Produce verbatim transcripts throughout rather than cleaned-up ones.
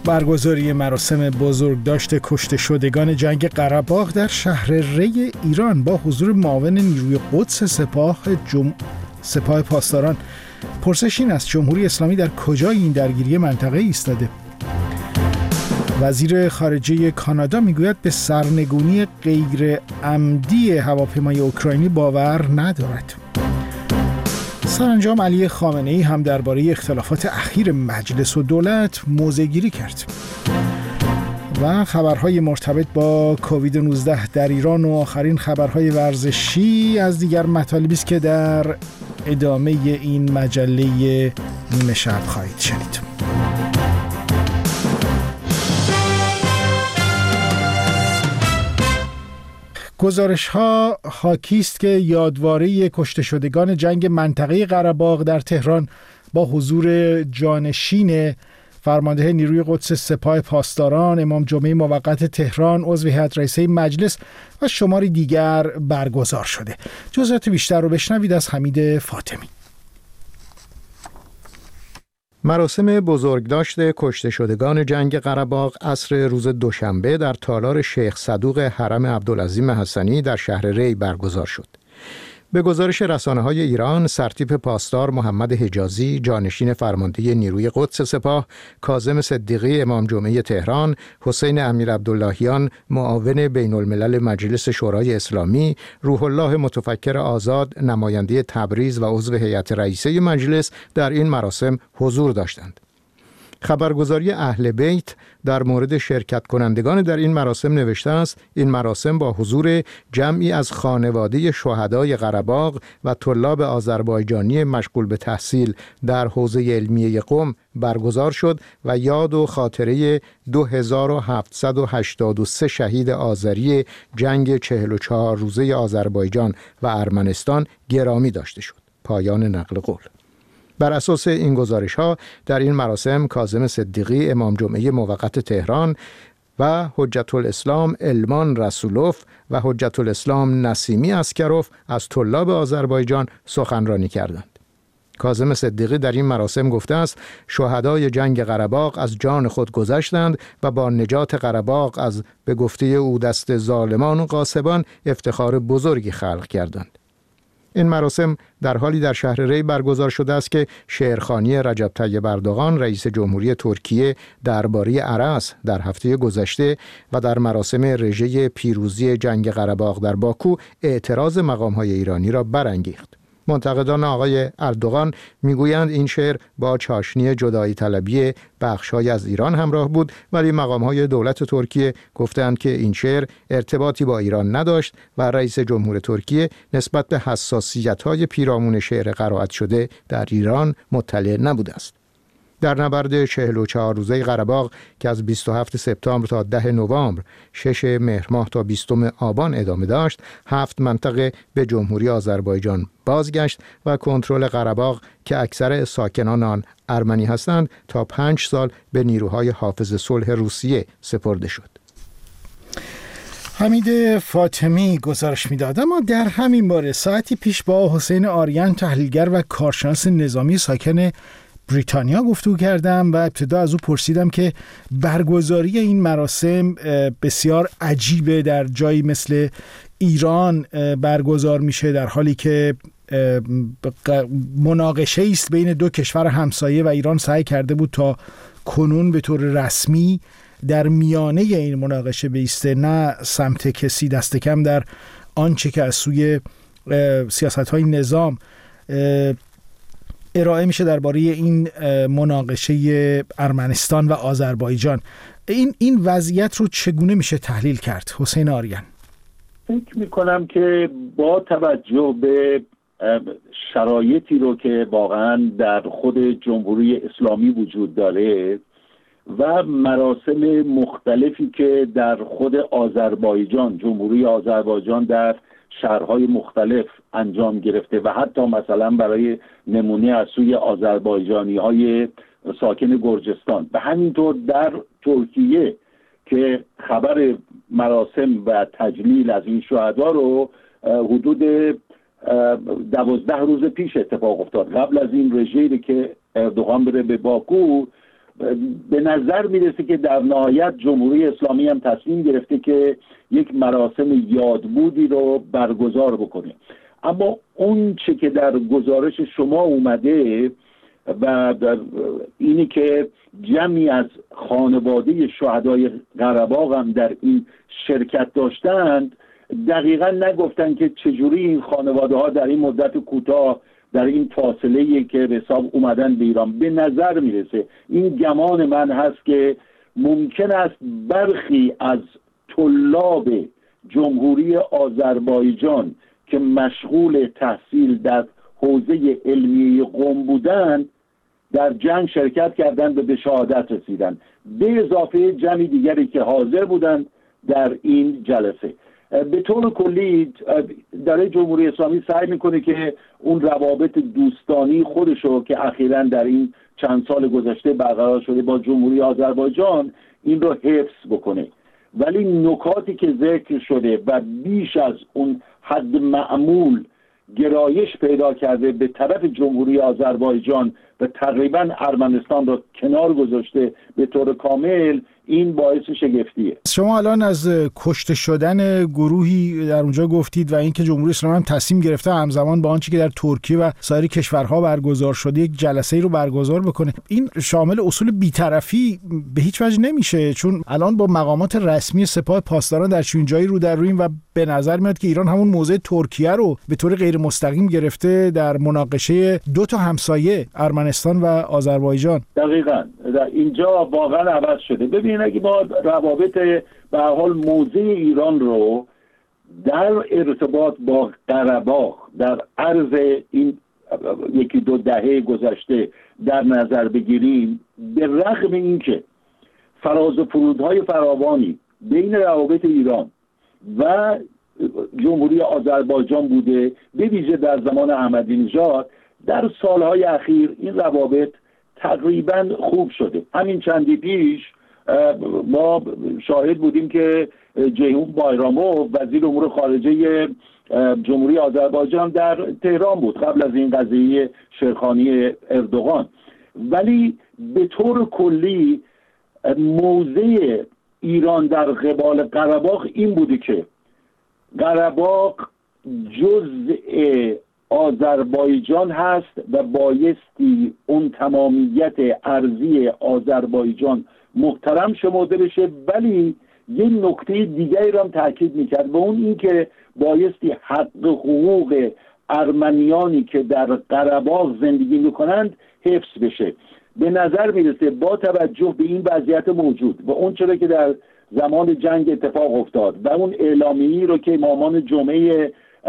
برگزاری مراسم بزرگداشت کشته شدگان جنگ قره‌باغ در شهر ری ایران با حضور معاون نیروی قدس سپاه جم... سپاه پاسداران. پرسش این است جمهوری اسلامی در کجای این درگیری منطقه ایستاده؟ وزیر خارجه کانادا میگوید به سرنگونی غیر عمدی هواپیمای اوکراینی باور ندارد. سرانجام علی خامنه‌ای هم درباره اختلافات اخیر مجلس و دولت موضع‌گیری کرد. و خبرهای مرتبط با کووید نوزده در ایران و آخرین خبرهای ورزشی از دیگر مطالبی است که در ادامه این مجله نیمه شب خواهید شنید. گزارش ها حاکی است که یادواره کشته شدگان جنگ منطقه قره‌باغ در تهران با حضور جانشین فرمانده نیروی قدس سپاه پاسداران امام جمعه موقت تهران عضو هیئت رئیسه مجلس و شماری دیگر برگزار شده. جزئیات بیشتر رو بشنوید از حمید فاطمی. مراسم بزرگداشت کشته شدگان جنگ قره‌باغ عصر روز دوشنبه در تالار شیخ صدوق حرم عبدالعظیم حسنی در شهر ری برگزار شد. به گزارش رسانه‌های ایران، سرتیپ پاسدار محمد حجازی، جانشین فرمانده نیروی قدس سپاه، کاظم صدیقی امام جمعه تهران، حسین امیرعبداللهیان معاون بین الملل مجلس شورای اسلامی، روح الله متفکر آزاد نماینده تبریز و عضو هیئت رئیسه مجلس در این مراسم حضور داشتند. خبرگزاری اهل بیت در مورد شرکت کنندگان در این مراسم نوشته است این مراسم با حضور جمعی از خانواده شهدای قره‌باغ و طلاب آذربایجانی مشغول به تحصیل در حوزه علمیه قم برگزار شد و یاد و خاطره دو هزار و هفتصد و هشتاد و سه شهید آذری جنگ چهل و چهار روزه آذربایجان و ارمنستان گرامی داشته شد. پایان نقل قول. بر اساس این گزارش‌ها در این مراسم کاظم صدیقی امام جمعه موقت تهران و حجت الاسلام المان رسولوف و حجت الاسلام نسیمی اسکروف از طلاب آذربایجان سخنرانی کردند. کاظم صدیقی در این مراسم گفته است شهدای جنگ قره‌باغ از جان خود گذشتند و با نجات قره‌باغ از به گفته او دست ظالمان و غاصبان افتخار بزرگی خلق کردند. این مراسم در حالی در شهر ری برگزار شده است که شعرخوانی رجب طیب اردوغان رئیس جمهوری ترکیه درباره ارس در هفته گذشته و در مراسم رژه پیروزی جنگ قره‌باغ در باکو اعتراض مقام‌های ایرانی را برانگیخت. منتقدان آقای اردوغان میگویند این شعر با چاشنی جدایی طلبی بخش‌های از ایران همراه بود، ولی مقام‌های دولت ترکیه گفتند که این شعر ارتباطی با ایران نداشت و رئیس جمهور ترکیه نسبت به حساسیت‌های پیرامون شعر قرائت شده در ایران مطلع نبوده است. در نبرد چهل و چهار روزه قره‌باغ که از بیست و هفتم سپتامبر تا ده نوامبر، ششم مهر ماه تا بیستم آبان ادامه داشت، هفت منطقه به جمهوری آذربایجان بازگشت و کنترل قره‌باغ که اکثر ساکنان آن ارمنی هستند تا پنج سال به نیروهای حافظ صلح روسیه سپرده شد. حمید فاطمی گزارش میداد. اما در همین باره ساعتی پیش با حسین آریان تحلیلگر و کارشناس نظامی ساکن بریتانیا گفتگو کردم و ابتدا از او پرسیدم که برگزاری این مراسم بسیار عجیبه در جایی مثل ایران برگزار میشه در حالی که مناقشه است بین دو کشور همسایه و ایران سعی کرده بود تا کنون به طور رسمی در میانه این مناقشه بیسته، نه سمت کسی، دست کم در آنچه که از سوی سیاست‌های نظام ارائه میشه درباره این مناقشه ارمنستان و آذربایجان. این این وضعیت رو چگونه میشه تحلیل کرد حسین آریان؟ فکر میکنم که با توجه به شرایطی رو که واقعا در خود جمهوری اسلامی وجود داره و مراسم مختلفی که در خود آذربایجان، جمهوری آذربایجان در شهرهای مختلف انجام گرفته و حتی مثلا برای نمونه از سوی آذربایجانی های ساکن گرجستان و همینطور در ترکیه که خبر مراسم و تجلیل از این شهدا رو حدود دوازده روز پیش اتفاق افتاد. قبل از این رژیمی که اردوغان بره به باکو، به نظر میرسه که در نهایت جمهوری اسلامی هم تصمیم گرفته که یک مراسم یادبودی رو برگزار بکنه. اما اون چه که در گزارش شما اومده و اینی که جمعی از خانواده شهدای قره‌باغ هم در این شرکت داشتند، دقیقا نگفتن که چجوری این خانواده ها در این مدت کوتاه، در این فاصله که به حساب اومدن به ایران. به نظر میرسه، این گمان من هست که ممکن است برخی از طلاب جمهوری آذربایجان که مشغول تحصیل در حوزه علمی قم بودند در جنگ شرکت کردند و به شهادت رسیدند، به اضافه جمعی دیگری که حاضر بودند در این جلسه. به طور کلی در جمهوری اسلامی سعی میکنه که اون روابط دوستانی خودشو که اخیراً در این چند سال گذشته برقرار شده با جمهوری آذربایجان این رو حفظ بکنه، ولی نکاتی که ذکر شده و بیش از اون حد معمول گرایش پیدا کرده به طرف جمهوری آذربایجان و تقریبا ارمنستان را کنار گذاشته به طور کامل، این باعث شگفتیه. شما الان از کشته شدن گروهی در اونجا گفتید و اینکه جمهوری اسلامی هم تصمیم گرفته همزمان با آنچه که در ترکیه و سایر کشورها برگزار شده یک جلسه ای رو برگزار بکنه. این شامل اصول بی‌طرفی به هیچ وجه نمیشه، چون الان با مقامات رسمی سپاه پاسداران در چنین جایی رو در رویم و به نظر میاد که ایران همون موضع ترکیه رو به طور غیر مستقیم گرفته در مناقشه دو تا همسایه ارمنستان و آذربایجان. دقیقاً اینجا واقعا عوض شده. ببینید اگه ما روابط به هر حال موضع ایران رو در ارتباط با قره‌باغ در عرض این یکی دو دهه گذشته در نظر بگیریم، به رغم اینکه فراز و فرودهای فراوانی بین روابط ایران و جمهوری آذربایجان بوده، به ویژه در زمان احمدی نژاد، در سالهای اخیر این روابط تقریبا خوب شده. همین چندی پیش ما شاهد بودیم که جیهون بایراموف وزیر امور خارجه جمهوری آذربایجان در تهران بود قبل از این قضیه شیرخانی اردوغان، ولی به طور کلی موضع ایران در قبال قره‌باغ این بوده که قره‌باغ جزء آذربایجان هست و بایستی اون تمامیت ارضی آذربایجان محترم شمرده بشه، ولی یه نکته دیگری رو هم تاکید میکرد و اون این که بایستی حق حقوق ارمنیانی که در قره‌باغ زندگی میکنند حفظ بشه. به نظر میرسه با توجه به این وضعیت موجود و اون چرا که در زمان جنگ اتفاق افتاد و اون اعلامیه‌ای رو که امامان جمعه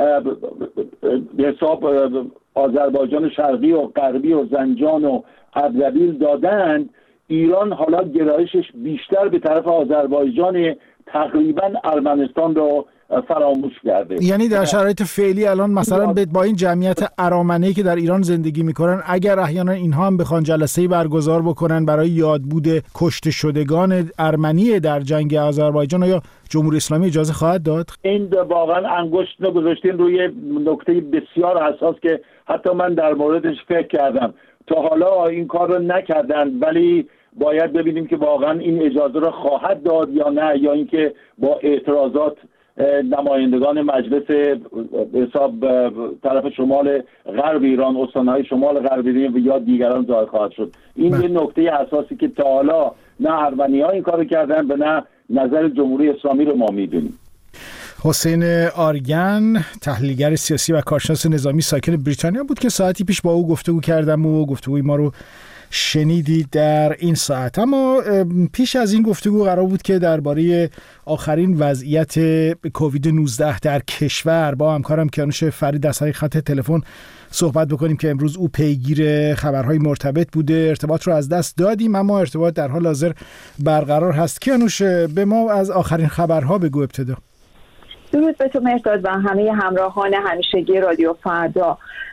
به حساب آذربایجان شرقی و غربی و زنجان و اردبیل دادند، ایران حالا گرایشش بیشتر به طرف آذربایجان تقریبا ارمنستان رو فراموش کرده. یعنی در شرایط فعلی الان مثلا با این جمعیت ارامنه‌ای که در ایران زندگی میکنن، اگر احیانا اینها هم بخوان جلسه‌ای برگزار بکنن برای یادبود کشته شدگان ارمنی در جنگ آذربایجان، یا جمهوری اسلامی اجازه خواهد داد؟ این واقعا انگشت رو گذاشتین روی نکته بسیار حساس که حتی من در موردش فکر کردم. تا حالا این کار رو نکردن، ولی باید ببینیم که واقعا این اجازه رو خواهد داد یا نه، یا اینکه با اعتراضات نمایندگان مجلس حساب طرف شمال غرب ایران، استانهای شمال غرب ایران یا دیگران ظاهر خواهد شد. این یه نکته اساسی که تا حالا نه ارمنی‌ها این کارو کردن و نه نظر جمهوری اسلامی رو ما میدونیم. حسین آرگن، تحلیلگر سیاسی و کارشناس نظامی ساکن بریتانیا بود که ساعتی پیش با او گفتگو کردم و گفتگوی ما رو شنیدید در این ساعت. اما پیش از این گفتگو قرار بود که درباره آخرین وضعیت کووید نوزده در کشور با همکارم کیانوش فرید در طریق خط تلفن صحبت بکنیم که امروز او پیگیر خبرهای مرتبط بوده. ارتباط رو از دست دادیم اما ارتباط در حال حاضر برقرار هست. کیانوش، به ما از آخرین خبرها بگو ابتدا. درود به تو مهرداد و همه همراهان همیشگی رادیو فردا.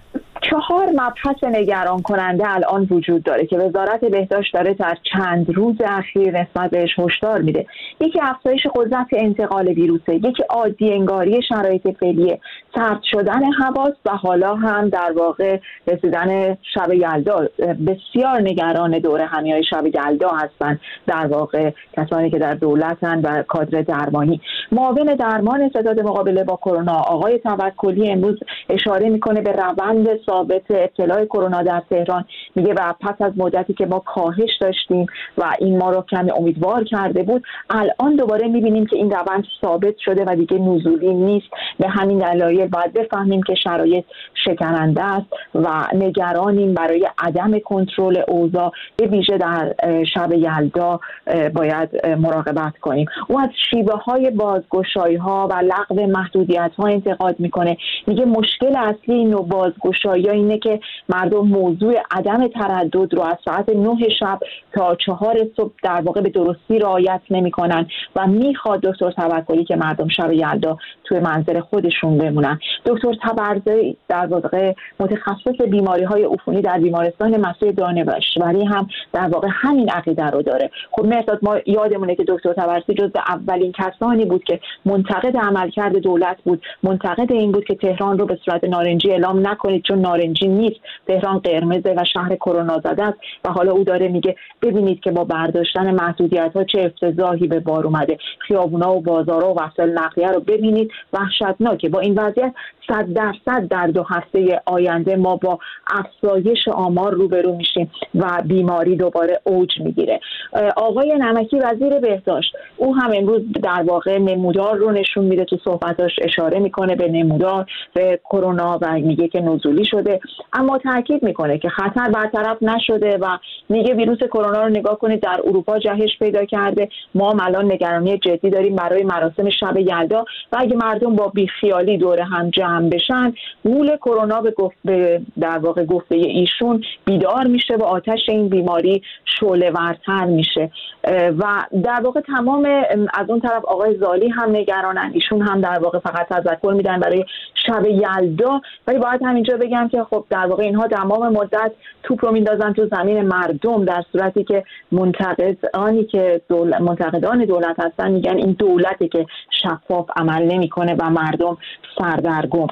چهار مبحث نگران کننده الان وجود داره که وزارت بهداشت داره در چند روز اخیر نسبت بهش هشدار میده. یکی افزایش قدرت انتقال ویروسه، یکی عادی انگاری شرایط فعلی، سرد شدن حواس و حالا هم در واقع رسیدن شب یلدا. بسیار نگران دوره همیای شب یلدا هستن در واقع کسانی که در دولتن و کادر درمانی. معاون درمان ستاد مقابله با کرونا آقای توکلی امروز اشاره میکنه به روند ثابت ابتلای کرونا در تهران. میگه و پس از مدتی که ما کاهش داشتیم و این ما رو کمی امیدوار کرده بود، الان دوباره میبینیم که این روند ثابت شده و دیگه نزولی نیست. به همین دلایل باید بفهمیم که شرایط شکننده است و نگرانیم برای عدم کنترل اوضاع، به ویژه در شب یلدا باید مراقبت کنیم. او از شیوه های بازگشایی ها و لغو محدودیت ها انتقاد میکنه. میگه مشکل اصلی این نوع بازگشایی اینه که مردم موضوع عدم تردد رو از ساعت نه شب تا چهار صبح در واقع به درستی رعایت نمیکنن و میخواد دکتر توکلی که مردم شب یلدا توی منزل خودشون بمونن. دکتر تبرزی در واقع متخصص بیماری های عفونی در بیمارستان مسیح دانشوری هم در واقع همین عقیده رو داره. خب مرداد ما یادمونه که دکتر تبرزی جز اولین کسانی بود که منتقد عملکرد دولت بود، منتقد این بود که تهران رو به صورت نارنجی اعلام نکنید چون نارنجی نیست، تهران قرمزه و شهر کرونا زده است. و حالا او داره میگه ببینید که با برداشتن محدودیت‌ها چه افتضاحی به بار اومده، خیابونا و بازارها و وسایل نقلیه رو ببینید، وحشتناکه. با این وضعیت صد درصد در دو هفته آینده ما با افزایش آمار روبرو میشیم و بیماری دوباره اوج میگیره. آقای نمکی وزیر بهداشت او هم امروز در واقع نمودار رو نشون میده، تو صحبتاش اشاره میکنه به نمودار به کرونا و میگه که نزولی شده، اما تاکید میکنه که خطر برطرف نشده و میگه ویروس کرونا رو نگاه کنید در اروپا جهش پیدا کرده، ما هم الان نگرانی جدی داریم برای مراسم شب یلدا و اگه مردم با بیخیالی دور هم جمع بشن، غول کرونا به گفت به در واقع گفته ایشون بیدار میشه و آتش این بیماری شعله‌ورتر میشه. و در واقع تمام از اون طرف آقای زالی هم نگرانن، ایشون هم در واقع فقط تذکر میدن برای شب یلدا، ولی باید همینجا بگم که خب در واقع اینها تمام مدت توپ رو میندازن تو زمین مردم، در صورتی که منتقدانی که دولت منتقدان دولت هستن میگن این دولتی که شفاف عمل نمیکنه و مردم سردرگم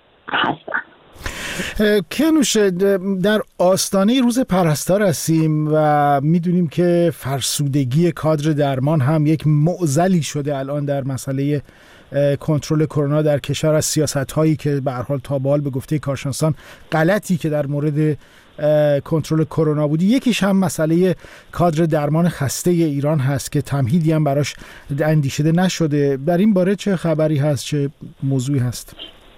هستن. کیانوش، در آستانه روز پرستار هستیم و میدونیم که فرسودگی کادر درمان هم یک معضلی شده الان در مسئله کنترل کرونا در کشور، از سیاست هایی که به هر حال تا به حال به گفته کارشناسان غلطی که در مورد کنترل کرونا بودی. یکیش هم مسئله کادر درمان خسته ایران هست که تمهیدی هم براش اندیشیده نشده. در این باره چه خبری هست، چه موضوعی هست؟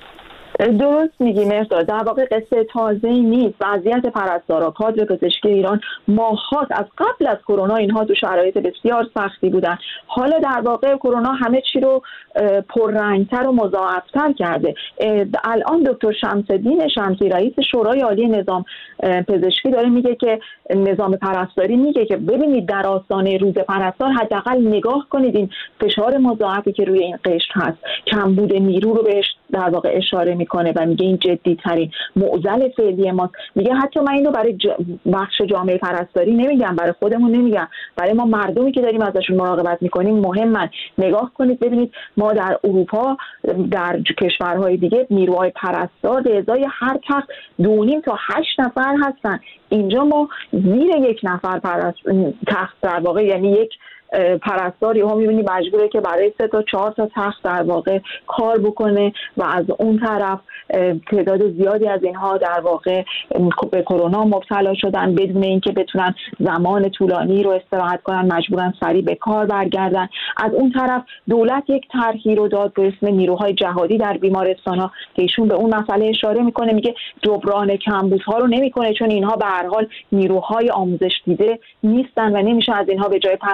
درست میگی مهرداد، در واقع قصه تازه‌ای نیست. وضعیت پرستارا کادر پزشکی ایران ماه‌هاست، از قبل از کرونا اینها تو شرایط بسیار سختی بودن. حالا در واقع کرونا همه چی رو پررنگتر و مضاعفتر کرده. الان دکتر شمس‌الدین شمسی رئیس شورای عالی نظام پزشکی داره میگه که نظام پرستاری میگه که ببینید در آستانه روز پرستار حداقل نگاه کنید این فشار مضاعفی که روی این قشر هست، کمبود نیرو رو بهش در واقع اشاره میکنه و میگه این جدی ترین معضل فعلی ماست. میگه حتی من اینو برای بخش جامعه پرستاری نمیگم، برای خودمون نمیگم، برای ما مردمی که داریم ازشون مراقبت میکنیم مهمن. نگاه کنید ببینید ما در اروپا، در کشورهای دیگه نیروهای پرستار به ازای هر تخت دو نیم تا هشت نفر هستن. اینجا ما زیر یک نفر پرست تخت در واقع، یعنی یک پرستاری هم میبینی مجبوره که برای سه تا چهار تا تخت در واقع کار بکنه و از اون طرف تعداد زیادی از اینها در واقع به کرونا مبتلا شدن بدون اینکه بتونن زمان طولانی رو استراحت کنن، مجبورن سریع به کار برگردن. از اون طرف دولت یک طرحی رو داد به اسم نیروهای جهادی در بیمارستان‌ها که ایشون به اون مسئله اشاره میکنه، میگه جبران کمبودها رو نمیکنه چون اینها به هر حال نیروهای آموزش دیده نیستن و نمیشه از اینها به جای پرستار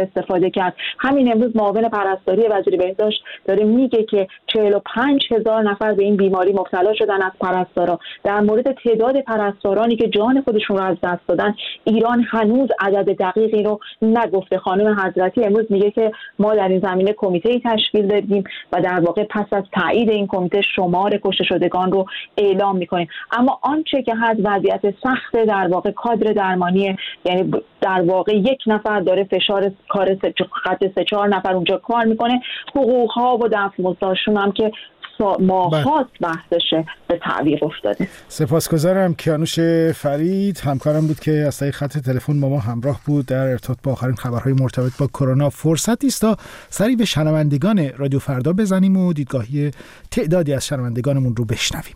استفاده کرد. همین امروز معاون پرستاری وزیر بهداشت داره میگه که چهل و پنج هزار نفر به این بیماری مبتلا شدن از پرستارا. در مورد تعداد پرستارانی که جان خودشون رو از دست دادن، ایران هنوز عدد دقیقی رو نگفته. خانم حضرتی امروز میگه که ما در این زمینه کمیته‌ای تشکیل دادیم و در واقع پس از تایید این کمیته شمار کشته شدگان رو اعلام میکنیم. اما آنچه که هست وضعیت سخت در واقع کادر درمانی، یعنی در واقع یک نفر داره فشار کار خط سه چهار نفر اونجا کار میکنه، حقوق ها و دستمزدشون هم که ماهات بحثشه به تعویق افتاده. سپاسگزارم. کیانوش فرید همکارم بود که از طریق خط تلفن با ما همراه بود در ارتباط با آخرین خبرهای مرتبط با کرونا. فرصتی است تا سری به شنوندگان رادیو فردا بزنیم و دیدگاهی تعدادی از شنوندگانمون رو بشنویم.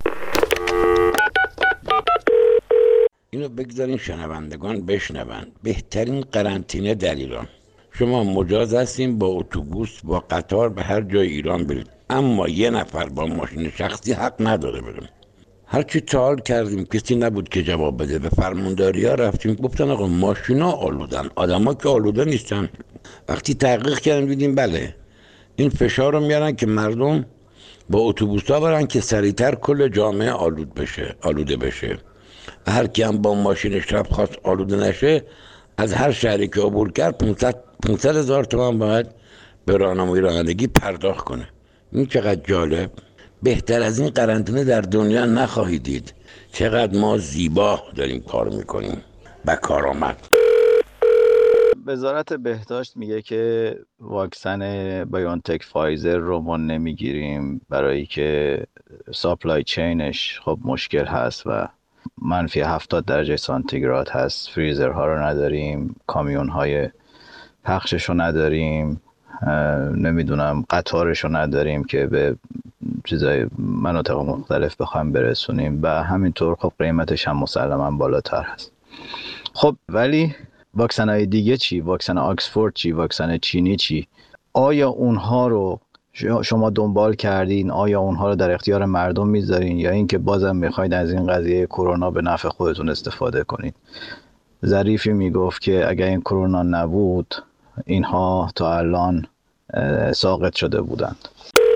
اینو بگذارین شنوندگان بشنون. بهترین قرنطینه در ایران. شما مجاز هستین با اتوبوس با قطار به هر جای ایران برید، اما یه نفر با ماشین شخصی حق نداره بره. هر چی سوال کردیم کسی نبود که جواب بده. به فرمانداری ها رفتیم، گفتن آقا ماشینا آلودن، آدما که آلوده نیستن. وقتی تحقیق کردیم دیدیم بله این فشار رو میارن که مردم با اتوبوس ها برن که سریعتر کل جامعه آلود بشه آلوده بشه. و هر کی هم با ماشینش رفت خواست آلوده نشه، از هر شهری که عبور کرد پانصد هزار تومان باید به راهنمایی رانندگی پرداخت کنه. این چقدر جالب. بهتر از این قرنطینه در دنیا نخواهید دید. چقدر ما زیبا داریم کار میکنیم. با کارآمد. وزارت بهداشت میگه که واکسن بایونتک فایزر رو ما نمیگیریم برای که ساپلای چینش خب مشکل هست و منفی هفتاد درجه سانتیگراد هست. فریزرها رو نداریم، کامیون های پخشش رو نداریم، نمیدونم قطارش رو نداریم که به چیزای مناطق مختلف بخوایم برسونیم و همینطور خب قیمتش هم مسلماً بالاتر هست. خب ولی واکسن های دیگه چی؟ واکسن آکسفورد چی؟ واکسن چینی چی؟ آیا اونها رو شما دنبال کردین؟ آیا اونها رو در اختیار مردم میذارین یا اینکه بازم میخواید از این قضیه کرونا به نفع خودتون استفاده کنین؟ ظریفی میگفت که اگر این کرونا نبود اینها تا الان ساقط شده بودند.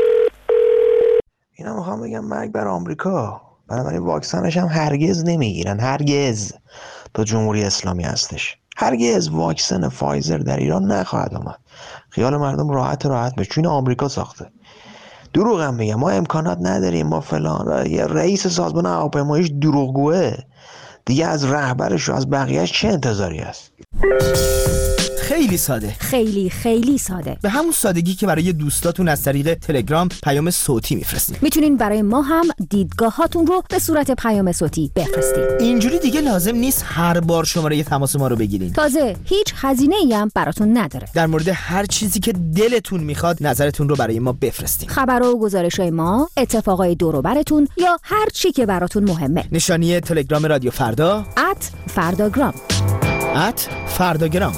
اینا میخوام بگم مرگ بر آمریکا. بنابراین واکسنش هم هرگز نمیگیرن، هرگز تا جمهوری اسلامی هستش. هرگز واکسن فایزر در ایران نخواهد آمد. خیال مردم راحت راحت به چون آمریکا ساخته. دروغ هم میگم، ما امکانات نداریم، ما فلان. یه رئیس سازمان هواپیماییش دروغگوه دیگه، از رهبرش و از بقیه‌اش چه انتظاری است؟ خیلی ساده، خیلی خیلی ساده، به همون سادگی که برای دوستاتون از طریق تلگرام پیام صوتی میفرستین. میتونین برای ما هم دیدگاهاتون رو به صورت پیام صوتی بفرستین. اینجوری دیگه لازم نیست هر بار شماره تماس ما رو بگیرین. تازه هیچ هزینه‌ای هم براتون نداره. در مورد هر چیزی که دلتون میخواد نظرتون رو برای ما بفرستین. خبر و گزارش‌های ما، اتفاقای دور و براتون یا هر چی که براتون مهمه. نشانی تلگرام رادیو فردا ات فرداگرام ات فرداگرام.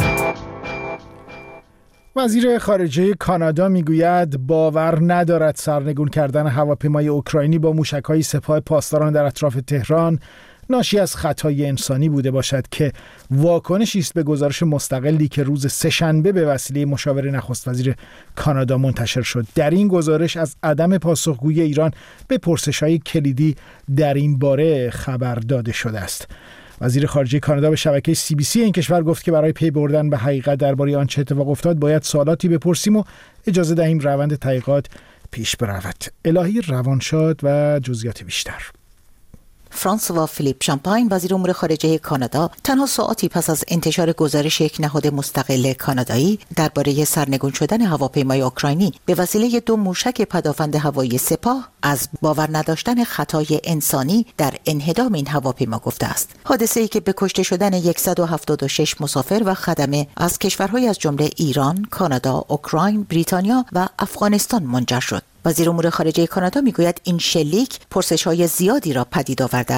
وزیر خارجه کانادا میگوید باور ندارد سرنگون کردن هواپیمای اوکراینی با موشک‌های سپاه پاسداران در اطراف تهران ناشی از خطای انسانی بوده باشد که واکنشی است به گزارش مستقلی که روز سه‌شنبه به وسیله مشاور نخست وزیر کانادا منتشر شد. در این گزارش از عدم پاسخگویی ایران به پرسش‌های کلیدی در این باره خبر داده شده است. وزیر خارجه کانادا به شبکه سی بی سی این کشور گفت که برای پی بردن به حقیقت درباره آنچه اتفاق افتاد باید سوالاتی بپرسیم و اجازه دهیم روند تحقیقات پیش برود. الهی روانشاد و جزئیات بیشتر. فرانسوا فیلیپ شامپاین وزیر امور خارجه کانادا تنها ساعاتی پس از انتشار گزارش یک نهاد مستقل کانادایی درباره سرنگون شدن هواپیمای اوکراینی به وسیله دو موشک پدافند هوایی سپاه از باور نداشتن خطای انسانی در انهدام این هواپیما گفته است. حادثه‌ای که به کشته شدن صد و هفتاد و شش مسافر و خدمه از کشورهای از جمله ایران، کانادا، اوکراین، بریتانیا و افغانستان منجر شد. وزیر امور خارجه کانادا میگوید این شلیک پرسش‌های زیادی را پدید آورده است.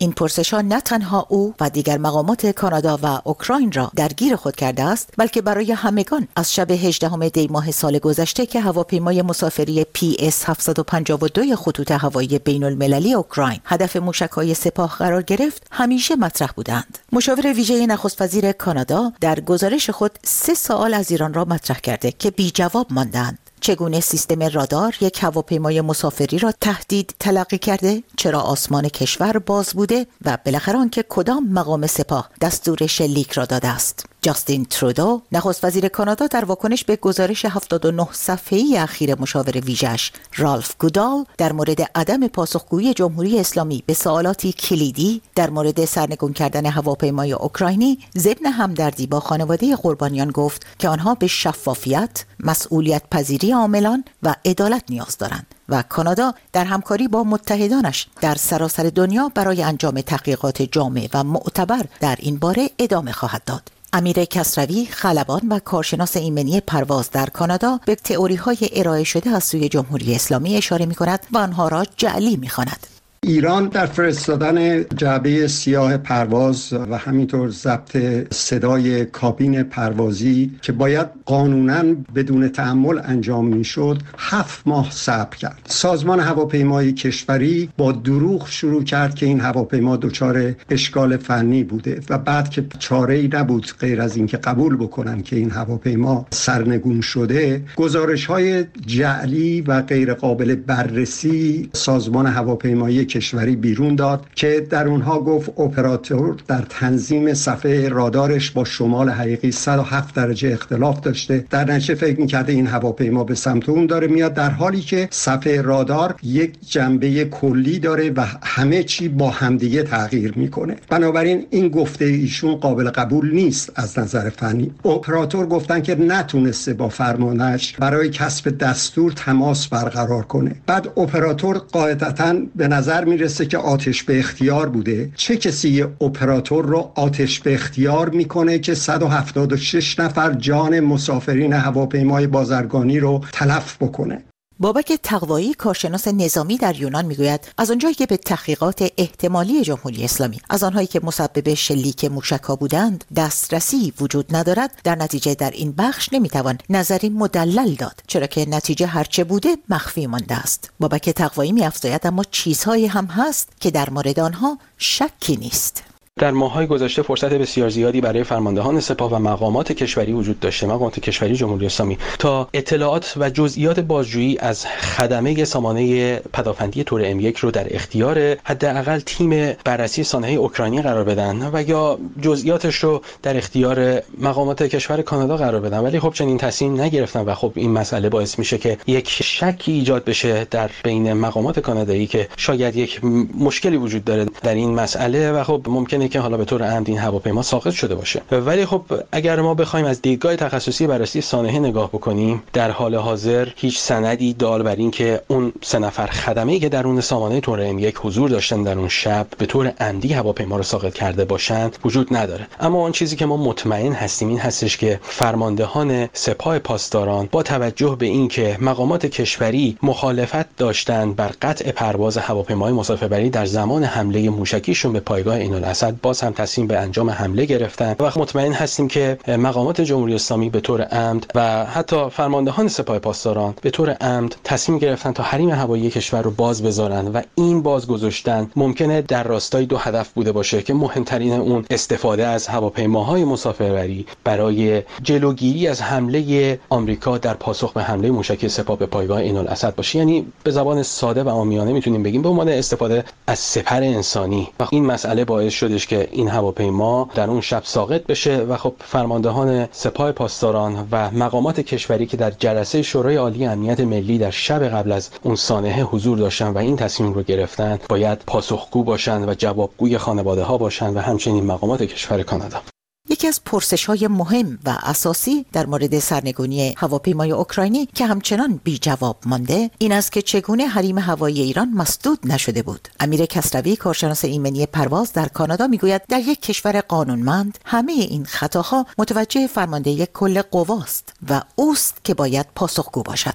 این پرسش‌ها نه تنها او و دیگر مقامات کانادا و اوکراین را درگیر خود کرده است، بلکه برای همگان از شب هجدهم دی ماه سال گذشته که هواپیمای مسافری پی اس هفتصد و پنجاه و دو خطوط هوایی بین المللی اوکراین هدف موشک‌های سپاه قرار گرفت همیشه مطرح بودند. مشاور ویژه نخست وزیر کانادا در گزارش خود سه سوال از ایران را مطرح کرده که بی جواب ماندند. چگونه سیستم رادار یک هواپیمای مسافری را تهدید تلقی کرده؟ چرا آسمان کشور باز بوده؟ و بالاخره آنکه کدام مقام سپاه دستور شلیک را داده است؟ جاستین ترودو، نخست وزیر کانادا، در واکنش به گزارش هفتاد و نه صفحه‌ای اخیر مشاور ویژه‌اش رالف گودال در مورد عدم پاسخگویی جمهوری اسلامی به سوالاتی کلیدی در مورد سرنگون کردن هواپیمای اوکراینی، ضمن همدردی با خانواده قربانیان گفت که آنها به شفافیت، مسئولیت پذیری عاملان و عدالت نیاز دارند و کانادا در همکاری با متحدانش در سراسر دنیا برای انجام تحقیقات جامع و معتبر در این باره ادامه خواهد داد. امیر کسروی، خلبان و کارشناس ایمنی پرواز در کانادا، به تئوری‌های ارائه شده از سوی جمهوری اسلامی اشاره می‌کند و آنها را جعلی می‌خواند. ایران در فرستادن جعبه سیاه پرواز و همینطور ضبط صدای کابین پروازی که باید قانوناً بدون تأمل انجام میشد هفت ماه صبر کرد. سازمان هواپیمایی کشوری با دروغ شروع کرد که این هواپیما دچار اشکال فنی بوده و بعد که چاره‌ای نبود غیر از اینکه قبول بکنن که این هواپیما سرنگون شده، گزارش‌های جعلی و غیر قابل بررسی سازمان هواپیمایی کشوری بیرون داد که در اونها گفت اپراتور در تنظیم صفحه رادارش با شمال حقیقی صد و هفت درجه اختلاف داشته. در نتیجه فکر می‌کرده این هواپیما به سمت اون داره میاد، در حالی که صفحه رادار یک جنبه کلی داره و همه چی با همدیگه تغییر میکنه. بنابراین این گفته ایشون قابل قبول نیست از نظر فنی. اپراتور گفتن که نتونسته با فرمانش برای کسب دستور تماس برقرار کنه. بعد اپراتور قاعدتاً به نظر میرسه که آتش به اختیار بوده. چه کسی اپراتور رو آتش به اختیار میکنه که صد و هفتاد و شش نفر جان مسافرین هواپیمای بازرگانی رو تلف بکنه؟ بابک تقوایی، کارشناس نظامی در یونان، میگوید از اونجایی که به تحقیقات احتمالی جمهوری اسلامی از آنهایی که مسبب شلیک موشک‌ها بودند دسترسی وجود ندارد، در نتیجه در این بخش نمیتوان نظری مدلل داد، چرا که نتیجه هرچه بوده مخفی مانده است. بابک تقوایی می‌افزاید اما چیزهایی هم هست که در مورد آنها شکی نیست. در ماه‌های گذشته فرصت بسیار زیادی برای فرماندهان سپاه و مقامات کشوری وجود داشته، مقامات کشوری جمهوری اسلامی، تا اطلاعات و جزئیات بازجویی از خدمه سامانه پدافندی تور ام یک رو در اختیار حداقل تیم بررسی سانحه اوکراینی قرار بدن و یا جزئیاتش رو در اختیار مقامات کشور کانادا قرار بدن، ولی خب چنین تصمیم نگرفتن و خب این مسئله باعث میشه که یک شکی ایجاد بشه در بین مقامات کانادایی که شاید یک مشکلی وجود داره در این مسئله و خب ممکنه که حالا به طور عمد این هواپیما ساقط شده باشه. ولی خب اگر ما بخوایم از دیدگاه تخصصی بررسی سانحه نگاه بکنیم، در حال حاضر هیچ سندی دال بر این که اون سه نفر خدمه‌ای که درون سامانه تور ام یک حضور داشتن در اون شب به طور عمدی هواپیما رو ساقط کرده باشند وجود نداره. اما اون چیزی که ما مطمئن هستیم این هستش که فرماندهان سپاه پاسداران با توجه به این که مقامات کشوری مخالفت داشتند بر قطع پرواز هواپیمای مسافربری در زمان حمله موشکیشون به پایگاه عین‌الاسد، باز هم تصمیم به انجام حمله گرفتن و مطمئن هستیم که مقامات جمهوری اسلامی به طور عمد و حتی فرماندهان سپاه پاسداران به طور عمد تصمیم گرفتن تا حریم هوایی کشور رو باز بذارن و این باز گذاشتن ممکنه در راستای دو هدف بوده باشه که مهمترین اون استفاده از هواپیماهای مسافربری برای جلوگیری از حمله آمریکا در پاسخ به حمله موشکی سپاه به پایگاه عین‌الاسد باشه. یعنی به زبان ساده و عامیانه میتونیم بگیم به عنوان استفاده از سپر انسانی و این مسئله باعث شدش که این هواپیما در اون شب ساقط بشه و خب فرماندهان سپاه پاسداران و مقامات کشوری که در جلسه شورای عالی امنیت ملی در شب قبل از اون سانحه حضور داشتن و این تصمیم رو گرفتن باید پاسخگو باشن و جوابگوی خانواده ها باشن و همچنین مقامات کشور کانادا. یکی از پرسش‌های مهم و اساسی در مورد سرنگونی هواپیمای اوکراینی که همچنان بی جواب مانده این است که چگونه حریم هوایی ایران مسدود نشده بود. امیر کسروی، کارشناس ایمنی پرواز در کانادا، میگوید در یک کشور قانونمند همه این خطاها متوجه فرمانده یک کل قواست و اوست که باید پاسخگو باشد.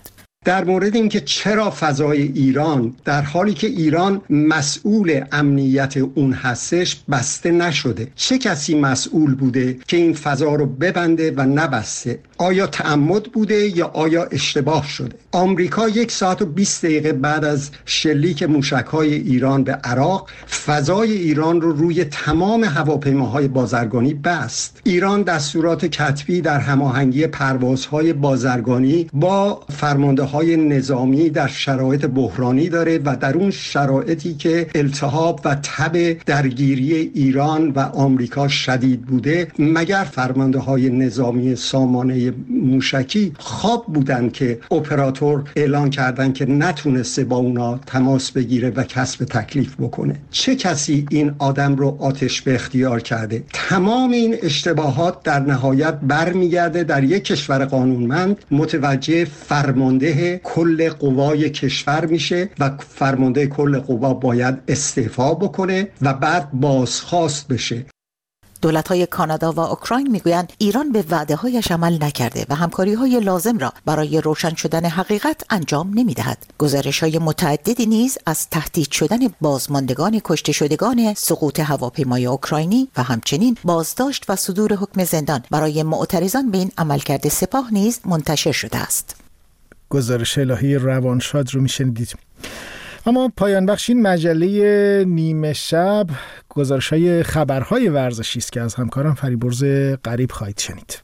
در مورد اینکه چرا فضای ایران در حالی که ایران مسئول امنیت اون هستش بسته نشده. چه کسی مسئول بوده که این فضا رو ببنده و نبسته؟ آیا تعمد بوده یا آیا اشتباه شده؟ آمریکا یک ساعت و بیست دقیقه بعد از شلیک موشک‌های ایران به عراق فضای ایران رو روی تمام هواپیماهای بازرگانی بست. ایران دستورات کتبی در هماهنگی پروازهای بازرگانی با فرمانده‌های نظامی در شرایط بحرانی داره و در اون شرایطی که التهاب و تب درگیری ایران و آمریکا شدید بوده، مگر فرمانده‌های نظامی سامانه موشکی خواب بودن که اپراتور اعلان کردن که نتونسته با اونا تماس بگیره و کسب تکلیف بکنه؟ چه کسی این آدم رو آتش به اختیار کرده؟ تمام این اشتباهات در نهایت برمیگرده در یک کشور قانونمند متوجه فرمانده کل قوای کشور میشه و فرمانده کل قوا باید استعفا بکنه و بعد بازخواست بشه. دولت‌های کانادا و اوکراین میگویند ایران به وعده‌هایش عمل نکرده و همکاری‌های لازم را برای روشن شدن حقیقت انجام نمی‌دهد. گزارش‌های متعددی نیز از تهدید شدن بازماندگان کشته شدگان سقوط هواپیمای اوکراینی و همچنین بازداشت و صدور حکم زندان برای معترضان به این عملکرد سپاه نیز منتشر شده است. گزارش الهی روانشاد رو میشنیدید. اما پایان بخش این مجله نیمه شب گزارش‌های خبرهای ورزشی است که از همکارم فریبرز غریب خواهید شنید.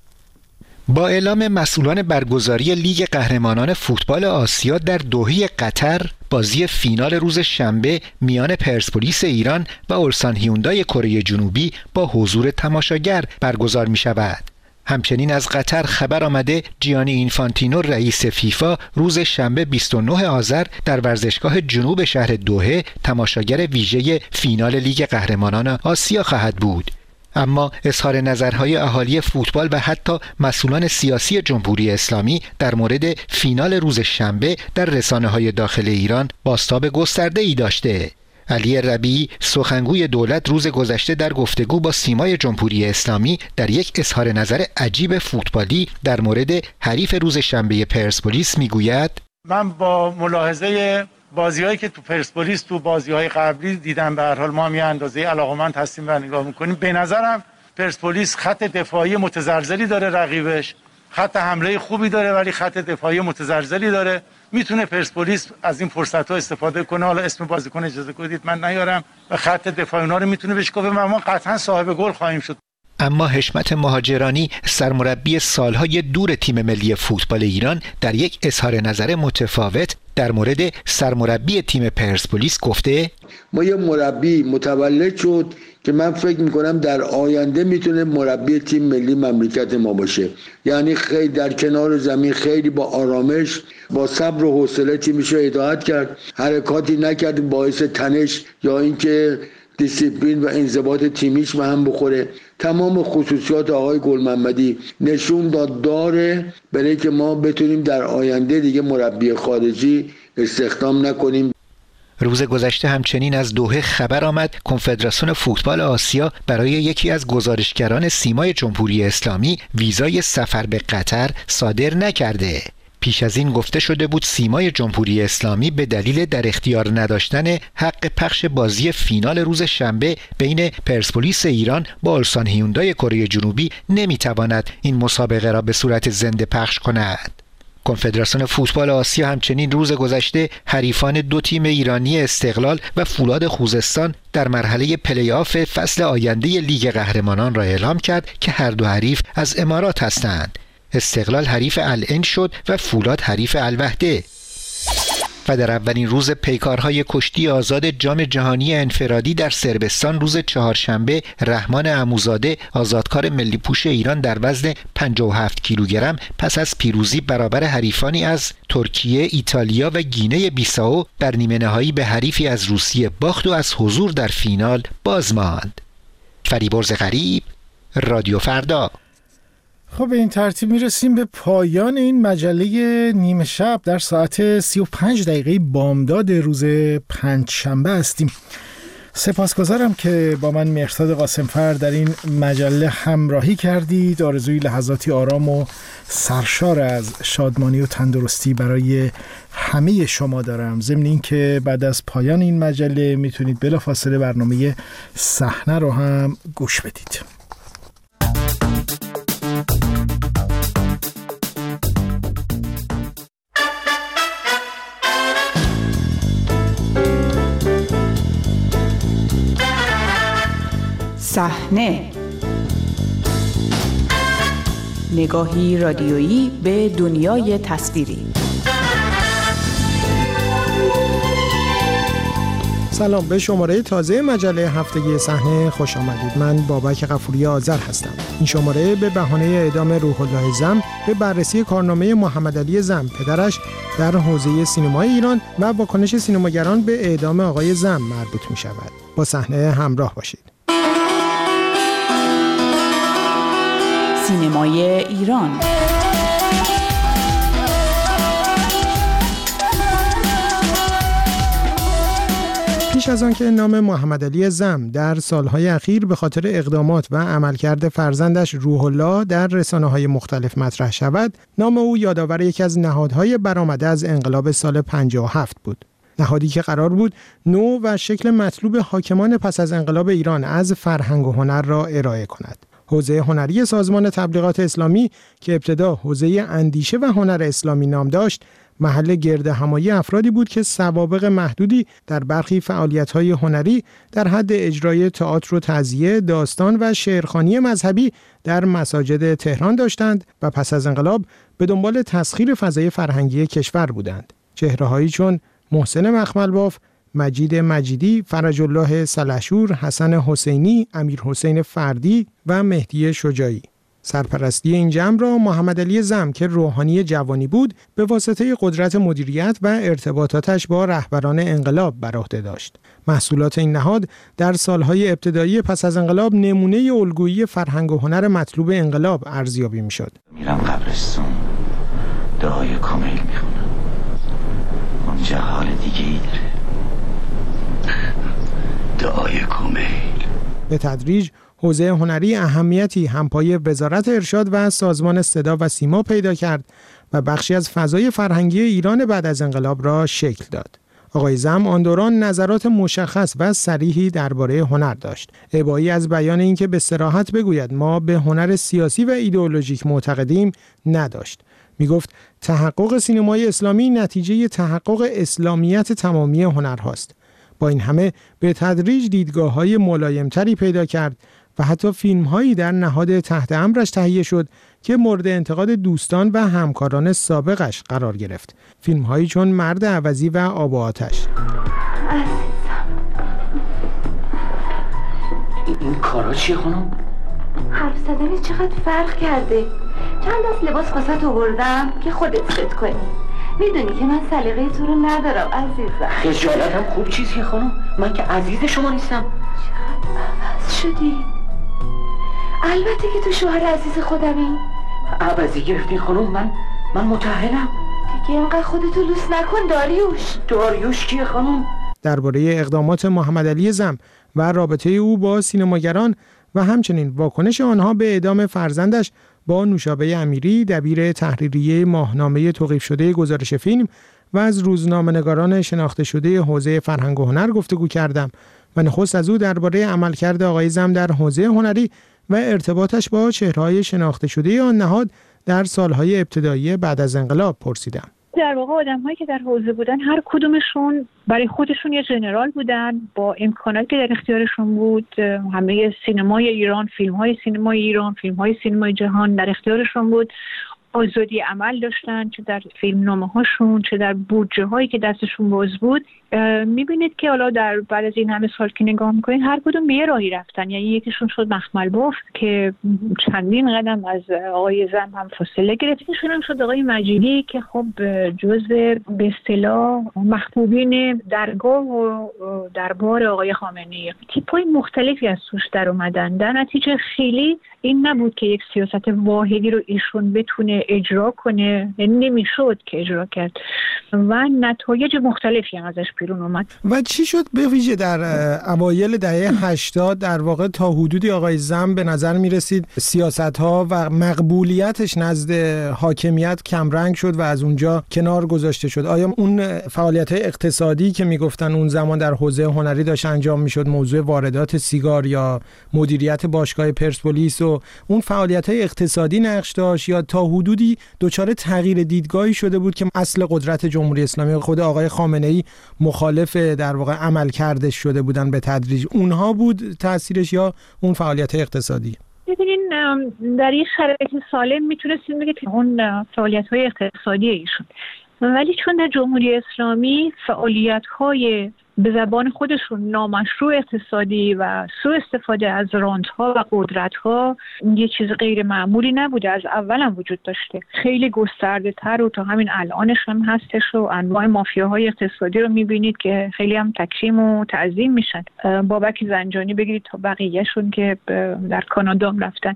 با اعلام مسئولان برگزاری لیگ قهرمانان فوتبال آسیا در دوحه قطر، بازی فینال روز شنبه میان پرسپولیس ایران و اولسان هیوندای کره جنوبی با حضور تماشاگر برگزار می شود. همچنین از قطر خبر آمده جیانی اینفانتینو رئیس فیفا روز شنبه بیست و نه آذر در ورزشگاه جنوب شهر دوحه تماشاگر ویژه فینال لیگ قهرمانان آسیا خواهد بود. اما اظهار نظرهای اهالی فوتبال و حتی مسئولان سیاسی جمهوری اسلامی در مورد فینال روز شنبه در رسانه‌های داخل ایران بازتاب گسترده‌ای داشته. علی ربیعی سخنگوی دولت روز گذشته در گفتگو با سیمای جمهوری اسلامی در یک اظهار نظر عجیب فوتبالی در مورد حریف روز شنبه پرسپولیس میگوید: من با ملاحظه بازی‌هایی که تو پرسپولیس تو بازی‌های قبلی دیدم، به هر حال ما هم یه اندازه علاقه‌مند هستیم و نگاه می‌کنیم، به نظرم پرسپولیس خط دفاعی متزلزلی داره، رقیبش خط حمله خوبی داره ولی خط دفاعی متزلزلی داره. میتونه پرسپولیس از این فرصت‌ها استفاده کنه. حالا اسم بازیکن اجازه بدید من نیارم و خط دفاعی اونا رو میتونه بشکافه و ما قطعا صاحب گل خواهیم شد. اما حشمت مهاجرانی سرمربی سالهای دور تیم ملی فوتبال ایران در یک اظهار نظر متفاوت در مورد سرمربی تیم پرسپولیس گفته: ما یه مربی متولد شد که من فکر میکنم در آینده میتونه مربی تیم ملی مملکت ما باشه. یعنی خیلی در کنار زمین خیلی با آرامش، با صبر و حوصله تیمش رو هدایت کرد، حرکاتی نکرد باعث تنش یا اینکه دیسیپلین و انضباط تیمیش به هم بخوره. تمام خصوصیات آقای گلمحمدی نشون داد داره برای که ما بتونیم در آینده دیگه مربی خارجی استخدام نکنیم. روز گذشته همچنین از دوحه خبر آمد کنفدراسیون فوتبال آسیا برای یکی از گزارشگران سیمای جمهوری اسلامی ویزای سفر به قطر صادر نکرده. پیش از این گفته شده بود سیمای جمهوری اسلامی به دلیل در اختیار نداشتن حق پخش بازی فینال روز شنبه بین پرسپولیس ایران با اولسان هیوندای کره جنوبی نمیتواند این مسابقه را به صورت زنده پخش کند. کنفدراسیون فوتبال آسیا همچنین روز گذشته حریفان دو تیم ایرانی استقلال و فولاد خوزستان در مرحله پلی آف فصل آینده لیگ قهرمانان را اعلام کرد که هر دو حریف از امارات هستند. استقلال حریف العین شد و فولاد حریف الوحده. و در اولین روز پیکارهای کشتی آزاد جام جهانی انفرادی در صربستان روز چهارشنبه رحمان عموزاده آزادکار ملی پوش ایران در وزن پنجاه و هفت کیلوگرم پس از پیروزی برابر حریفانی از ترکیه، ایتالیا و گینه بیساو در نیمه نهایی به حریفی از روسیه باخت و از حضور در فینال باز ماند. فریبرز غریب، رادیو فردا. خب به این ترتیب میرسیم به پایان این مجله نیمه شب. در ساعت سی و پنج دقیقه بامداد روز پنجشنبه هستیم. سپاسگزارم که با من مهرزاد قاسمفر در این مجله همراهی کردید. آرزوی لحظاتی آرام و سرشار از شادمانی و تندرستی برای همه شما دارم. ضمن این که بعد از پایان این مجله میتونید بلافاصله برنامه صحنه رو هم گوش بدید. صحنه، نگاهی رادیویی به دنیای تصویری. سلام، به شماره تازه مجله هفتگی صحنه خوش آمدید. من بابک غفوری آذر هستم. این شماره به بهانه اعدام روح الله زم به بررسی کارنامه محمد علی زم پدرش در حوزه سینمای ایران و واکنش سینماگران به اعدام آقای زم مربوط می شود. با صحنه همراه باشید. سینمای ایران. پیش از آن که نام محمد علی زم در سالهای اخیر به خاطر اقدامات و عملکرد فرزندش روح الله در رسانه‌های مختلف مطرح شود، نام او یادآور یکی از نهادهای برآمده از انقلاب سال پنجاه و هفت بود. نهادی که قرار بود نوع و شکل مطلوب حاکمان پس از انقلاب ایران از فرهنگ و هنر را ارائه کند. حوزه هنری سازمان تبلیغات اسلامی که ابتدا حوزه اندیشه و هنر اسلامی نام داشت، محل گرد همایی افرادی بود که سوابق محدودی در برخی فعالیت‌های هنری در حد اجرای تئاتر و تعزیه، داستان و شعرخوانی مذهبی در مساجد تهران داشتند و پس از انقلاب به دنبال تسخیر فضای فرهنگی کشور بودند. چهره‌هایی چون محسن مخملباف، مجید مجیدی، فرج الله سلحشور، حسن حسینی، امیر حسین فردی و مهدی شجاعی. سرپرستی این جمع را محمد علی زم که روحانی جوانی بود به واسطه قدرت مدیریت و ارتباطاتش با رهبران انقلاب بر عهده داشت. محصولات این نهاد در سالهای ابتدایی پس از انقلاب نمونه الگویی فرهنگ و هنر مطلوب انقلاب ارزیابی می‌شد. میرم قبرستون، دعای کامل میخونم. اونجا حال دیگه ای داره. دعای کامل. به تدریج حوزه هنری اهمیتی همپای وزارت ارشاد و سازمان صدا و سیما پیدا کرد و بخشی از فضای فرهنگی ایران بعد از انقلاب را شکل داد. آقای زم آن دوران نظرات مشخص و صریحی درباره هنر داشت. ابایی از بیان اینکه به صراحت بگوید ما به هنر سیاسی و ایدئولوژیک معتقدیم نداشت. می گفت تحقق سینمای اسلامی نتیجه تحقق اسلامیت تمامی هنرهاست. با این همه به تدریج دیدگاه‌های ملایم‌تری پیدا کرد و حتی فیلم‌هایی در نهاد تحت امرش تهیه شد که مورد انتقاد دوستان و همکاران سابقش قرار گرفت. فیلم‌هایی چون مرد عوضی و آب و آتش. این کارا چیه خانم؟ حرف زدنی چقدر فرق کرده. چند دست لباس واسه آوردم که خودت ست کنی. میدونی که من سلیقه تو رو ندارم عزیزم. خجالتم خوب چیزیه خانم. من که عزیز شما نیستم. چقدر عوض شدی. البته که تو شوهر عزیز خودمی. عوضی گرفتین خانم. من من متأهلم. دیگه اینقدر خودتو لوس نکن داریوش. داریوش کیه خانم؟ درباره اقدامات محمد علی زم و رابطه او با سینماگران و همچنین واکنش آنها به اعدام فرزندش با نوشابه امیری دبیر تحریریه ماهنامه توقیف شده گزارش فیلم و از روزنامه‌نگاران شناخته شده حوزه فرهنگ و هنر گفتگو کردم و نخست از او درباره عملکرد آقای زم در حوزه هنری و ارتباطش با چهره‌های شناخته شده آن نهاد در سالهای ابتدایی بعد از انقلاب پرسیدم. در واقع آدم‌هایی که در حوزه بودن هر کدومشون برای خودشون یه ژنرال بودن با امکاناتی که در اختیارشون بود. همه سینمای ایران، فیلم‌های سینمای ایران، فیلم‌های سینمای جهان در اختیارشون بود. آزادی عمل داشتن، چه در فیلمنامه هاشون چه در بودجه هایی که دستشون باز بود. میبینید که حالا در بعد از این همه سال که نگاه میکنید هر کدوم به یه راهی رفتن. یعنی یکیشون شد مخملباف که چندین قدم از آقای زم هم فاصله گرفت، یکیشون هم شد آقای مجیدی که خب جزء به اصطلاح محبوبین درگاه و دربار آقای خامنه‌ای. تیپ‌های مختلفی از توش در اومدن. در نتیجه خیلی این نبود که یک سیاست واحدی رو ایشون بتونه اجرا کنه، نمیشد که اجرا کرد و نتایج مختلفی هم ازش بیرون اومد. و چی شد به ویژه در اوایل دهه هشتاد در واقع تا حدودی آقای زم به نظر می رسید سیاست ها و مقبولیتش نزد حاکمیت کمرنگ شد و از اونجا کنار گذاشته شد؟ آیا اون فعالیت های اقتصادی که میگفتن اون زمان در حوزه هنری داشت انجام میشد، موضوع واردات سیگار یا مدیریت باشگاه پرسپولیس و اون فعالیت های اقتصادی نقش داشت، یا تا حدودی دچار تغییر دیدگاهی شده بود که اصل قدرت جمهوری اسلامی خود آقای خامنه‌ای مخالف در واقع عمل کردش شده بودن به تدریج؟ اونها بود تاثیرش یا اون فعالیت اقتصادی؟ ببینین در این شرایط سالم میتونستیم بگید که اون فعالیت‌های اقتصادی ایشون، ولی چون در جمهوری اسلامی فعالیت‌های به زبان خودشون نامشروع اقتصادی و سوء استفاده از رانت‌ها و قدرت‌ها یه چیز غیر معمولی نبوده، از اول هم وجود داشته، خیلی گسترده‌تر و تا همین الانش هم هستش و انواع مافیاهای اقتصادی رو می‌بینید که خیلی هم تکریم و تعظیم میشن. بابک زنجانی بگیرید تا بقیه‌شون که در کانادا هم رفتن.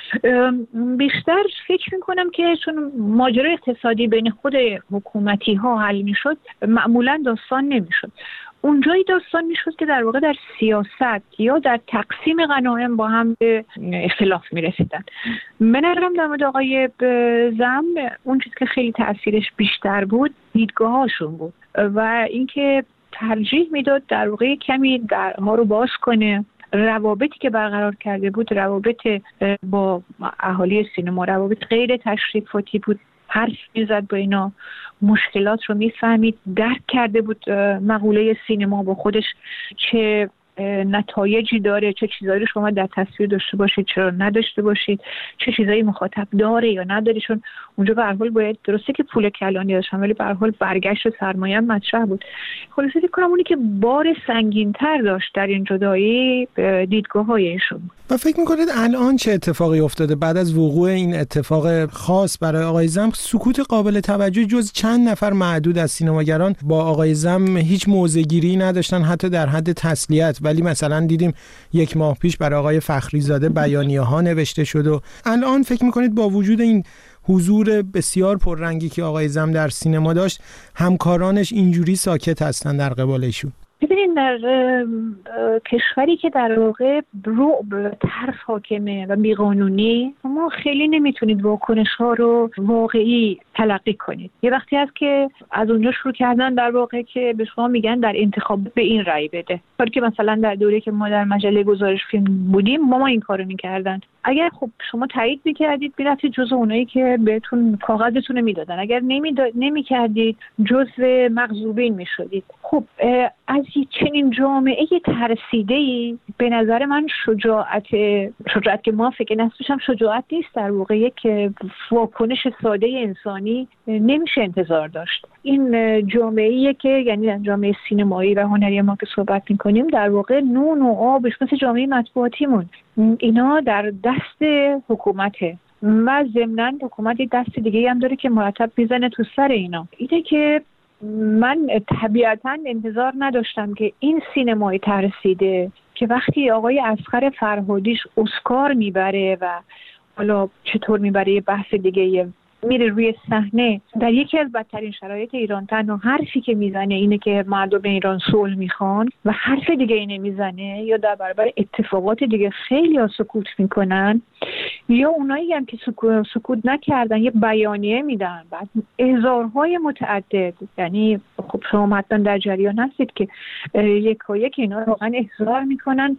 بیشتر فکر می‌کنم که چون ماجرای اقتصادی بین خود حکومتی‌ها حل می‌شد، معمولاً داستان نمی‌شد. اونجایی داستان میشد که در واقع در سیاست یا در تقسیم غنایم با هم به اختلاف میرسیدن. من ارم در مورد آقای زم اون چیز که خیلی تأثیرش بیشتر بود دیدگاه هاشون بود و اینکه ترجیح میداد در واقع کمی درها رو باز کنه. روابطی که برقرار کرده بود روابط با اهالی سینما، روابط غیر تشریفاتی بود، حرف میزد با اینا، مشکلات رو میفهمید، درک کرده بود مقوله سینما با خودش چه نتایجی داره، چه چیزایی رو شما در تصویر داشته باشید، چرا نداشته باشید، چه چیزایی مخاطب داره یا نداره. چون اونجا به هر حال باید، درسته که پول کلانی داشتن ولی به هر حال برگشت و سرمایه هم مطرح بود. خلاصه فکر کنم اونی که بار سنگین‌تر داشت در این جدایی دیدگاه‌های ایشون. و فکر می‌کنید الان چه اتفاقی افتاده بعد از وقوع این اتفاق خاص برای آقای زم؟ سکوت قابل توجه جز چند نفر معدود از سینماگران با آقای زم هیچ موضع‌گیری نداشتن، حتی در حد تسلیت. ولی مثلا دیدیم یک ماه پیش برای آقای فخریزاده بیانیه‌ها نوشته شد و الان فکر می‌کنید با وجود این حضور بسیار پررنگی که آقای زم در سینما داشت همکارانش اینجوری ساکت هستن در قبالشون؟ ببینید در کشوری که در واقع رعب، ترس حاکمه و بیقانونی، ما خیلی نمیتونید واکنش ها رو واقعی تلقی کنید. یه وقتی هست که از اونجا شروع کردن در واقع که به شما میگن در انتخاب به این رأی بده، کاری که مثلا در دوره که ما در مجله گزارش فیلم بودیم ما ما این کارو میکردن. اگر خب شما تایید میکردید میرفتید جزو اونایی که بهتون کاغذتون رو میدادن، اگر نمیکردید جزو مغضوبین میشدید. خب از چنین جامعه ترسیده‌ای به نظر من شجاعت شجاعت که ما فکر نسبشم شجاعت نیست، در واقع یک واکنش ساده انسانی نمیشه انتظار داشت. این جامعه‌ایه که یعنی جامعه سینمایی و هنری ما که صحبت می‌کنیم در واقع نون و آبش مثل جامعه مطبوعاتیمون، اینا در دست حکومته و ضمناً حکومت دست دیگه هم داره که مرتب میزنه تو سر اینا. اینه که من طبیعتاً انتظار نداشتم که این سینمای ترسیده که وقتی آقای اصغر فرهادیش اسکار میبره و حالا چطور میبره یه بحث دیگه، میره روی صحنه در یکی از بدترین شرایط ایران، تنها حرفی که میزنه اینه که مردم ایران صلح میخوان و حرف دیگه ای نمیزنه، یا در برابر اتفاقات دیگه خیلی ها سکوت میکنن، یا اونایی هم که سکوت, سکوت نکردن یه بیانیه میدن بعد احضارهای متعدد. یعنی خب شما حتما در جریان هستید که یک و یک اینا واقعا احضار میکنن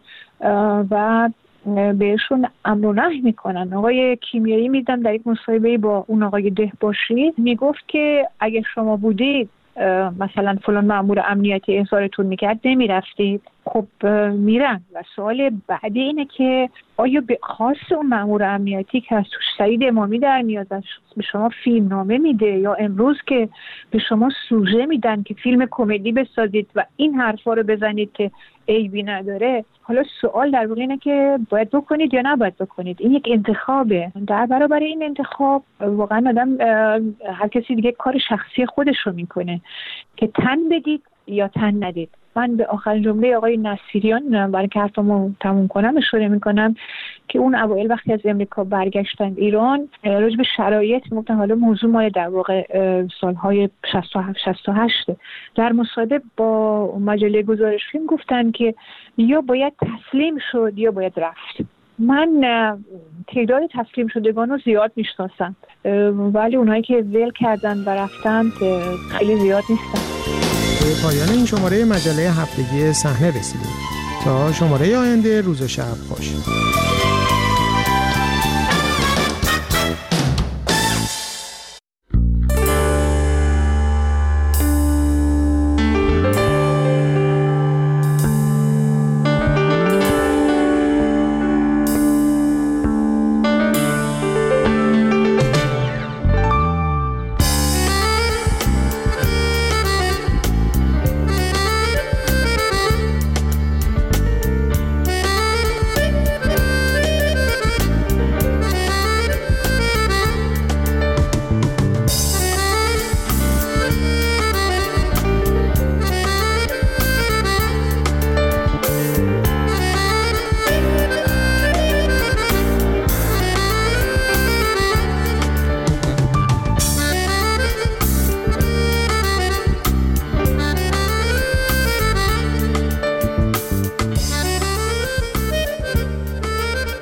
و بهشون امر و نهی میکنن. آقای کیمیایی میدم در یک مصاحبه با اون آقای دهباشی میگفت که اگه شما بودید مثلا فلان مأمور امنیتی احضارتون میکرد نمیرفتید. خب میرن و سوال بعدی اینه که آیا به خاص اون مأمور امنیتی که از توش سعید امامی در میاد به شما فیلم نامه میده، یا امروز که به شما سوژه میدن که فیلم کمدی بسازید و این حرفا رو بزنید که عیبی نداره، حالا سوال در واقع اینه که باید بکنید یا نباید بکنید. این یک انتخابه. در برابر این انتخاب واقعا آدم هر کسی دیگه کار شخصی خودش رو میکنه که تن بدید یا تن ندید. من به آخرین جمله آقای نصیریان برای که حرفمو تموم کنم اشاره میکنم که اون اوایل وقتی از امریکا برگشتند ایران راجع به شرایط میگفتن، حالا موضوع مال در واقع سالهای شصت و هفت شصت و هشت، در مصاحبه با مجله گزارش فیلم گفتن که یا باید تسلیم شد یا باید رفت. من تعداد تسلیم شدگان رو زیاد میشناسم، ولی اونایی که ول کردن و رفتن خیلی زیاد نیستن. به پایان این شماره مجله هفتگی صحنه رسیدیم. تا شماره آینده، روز و شب خوش.